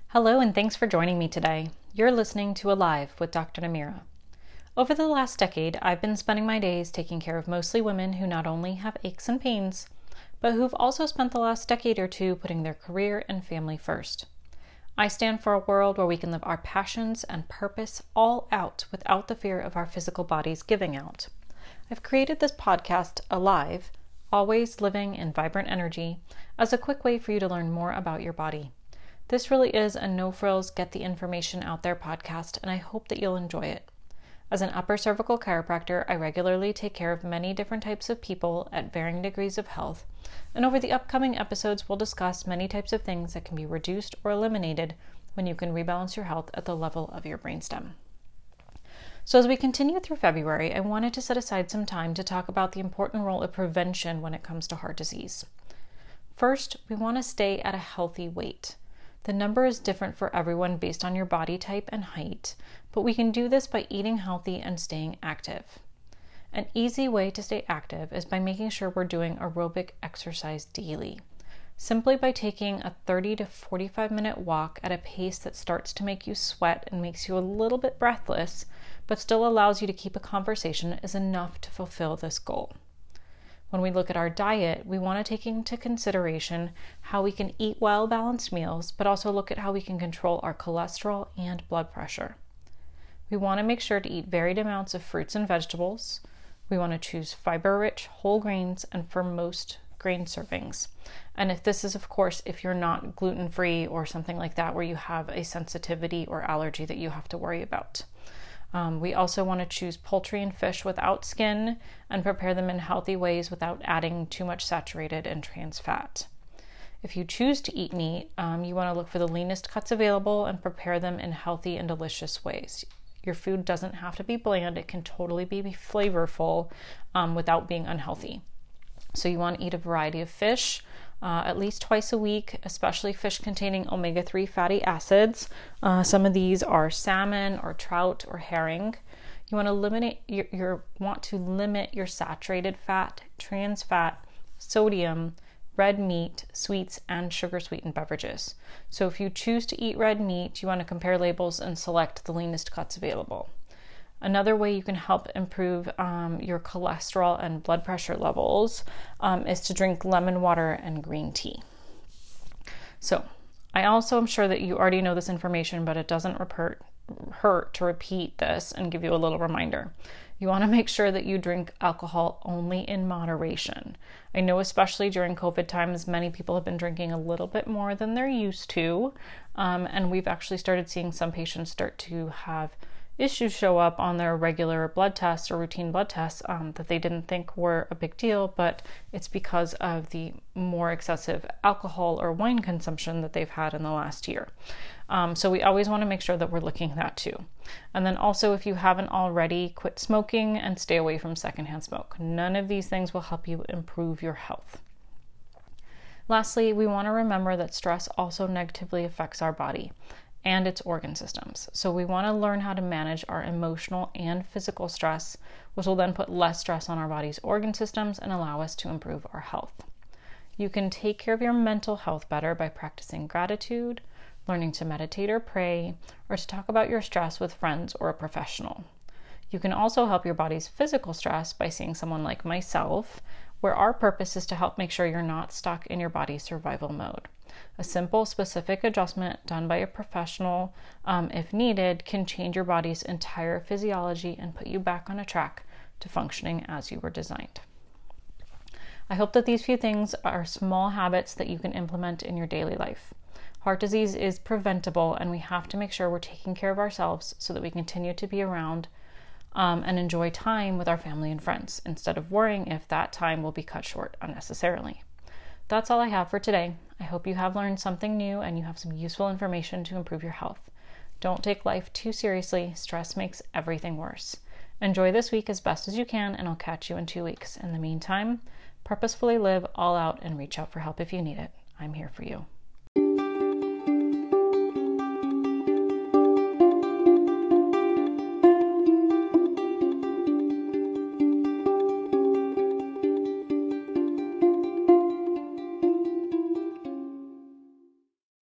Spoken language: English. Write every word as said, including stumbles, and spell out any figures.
Hello and thanks for joining me today. You're listening to Alive with Doctor Namira. Over the last decade, I've been spending my days taking care of mostly women who not only have aches and pains, but who've also spent the last decade or two putting their career and family first. I stand for a world where we can live our passions and purpose all out without the fear of our physical bodies giving out. I've created this podcast, Alive, Always Living in Vibrant Energy, as a quick way for you to learn more about your body. This really is a no-frills, get the information out there podcast, and I hope that you'll enjoy it. As an upper cervical chiropractor, I regularly take care of many different types of people at varying degrees of health, and over the upcoming episodes, we'll discuss many types of things that can be reduced or eliminated when you can rebalance your health at the level of your brainstem. So as we continue through February, I wanted to set aside some time to talk about the important role of prevention when it comes to heart disease. First, we want to stay at a healthy weight. The number is different for everyone based on your body type and height, but we can do this by eating healthy and staying active. An easy way to stay active is by making sure we're doing aerobic exercise daily. Simply by taking a thirty to forty-five minute walk at a pace that starts to make you sweat and makes you a little bit breathless, but still allows you to keep a conversation is enough to fulfill this goal. When we look at our diet, we want to take into consideration how we can eat well-balanced meals, but also look at how we can control our cholesterol and blood pressure. We want to make sure to eat varied amounts of fruits and vegetables. We want to choose fiber-rich whole grains and for most grain servings. And if this is, of course, if you're not gluten-free or something like that where you have a sensitivity or allergy that you have to worry about. Um, we also want to choose poultry and fish without skin and prepare them in healthy ways without adding too much saturated and trans fat. If you choose to eat meat, um, you want to look for the leanest cuts available and prepare them in healthy and delicious ways. Your food doesn't have to be bland. It can totally be flavorful um, without being unhealthy. So you want to eat a variety of fish, Uh, at least twice a week, especially fish containing omega three fatty acids. Uh, some of these are salmon or trout or herring. You want to eliminate your, your want to limit your saturated fat, trans fat, sodium, red meat, sweets, and sugar sweetened beverages. So if you choose to eat red meat, you want to compare labels and select the leanest cuts available. Another way you can help improve um, your cholesterol and blood pressure levels um, is to drink lemon water and green tea. So I also am sure that you already know this information, but it doesn't repert, hurt to repeat this and give you a little reminder. You want to make sure that you drink alcohol only in moderation. I know especially during COVID times, many people have been drinking a little bit more than they're used to. Um, and we've actually started seeing some patients start to have issues show up on their regular blood tests or routine blood tests um, that they didn't think were a big deal, but it's because of the more excessive alcohol or wine consumption that they've had in the last year. Um, so we always want to make sure that we're looking at that too. And then also, if you haven't already, quit smoking and stay away from secondhand smoke. None of these things will help you improve your health. Lastly, we want to remember that stress also negatively affects our body and its organ systems. So we want to learn how to manage our emotional and physical stress, which will then put less stress on our body's organ systems and allow us to improve our health. You can take care of your mental health better by practicing gratitude, learning to meditate or pray, or to talk about your stress with friends or a professional. You can also help your body's physical stress by seeing someone like myself, where our purpose is to help make sure you're not stuck in your body's survival mode. A simple, specific adjustment done by a professional, um, if needed, can change your body's entire physiology and put you back on a track to functioning as you were designed. I hope that these few things are small habits that you can implement in your daily life. Heart disease is preventable, and we have to make sure we're taking care of ourselves so that we continue to be around um, and enjoy time with our family and friends, instead of worrying if that time will be cut short unnecessarily. That's all I have for today. I hope you have learned something new and you have some useful information to improve your health. Don't take life too seriously. Stress makes everything worse. Enjoy this week as best as you can, and I'll catch you in two weeks. In the meantime, purposefully live all out and reach out for help if you need it. I'm here for you.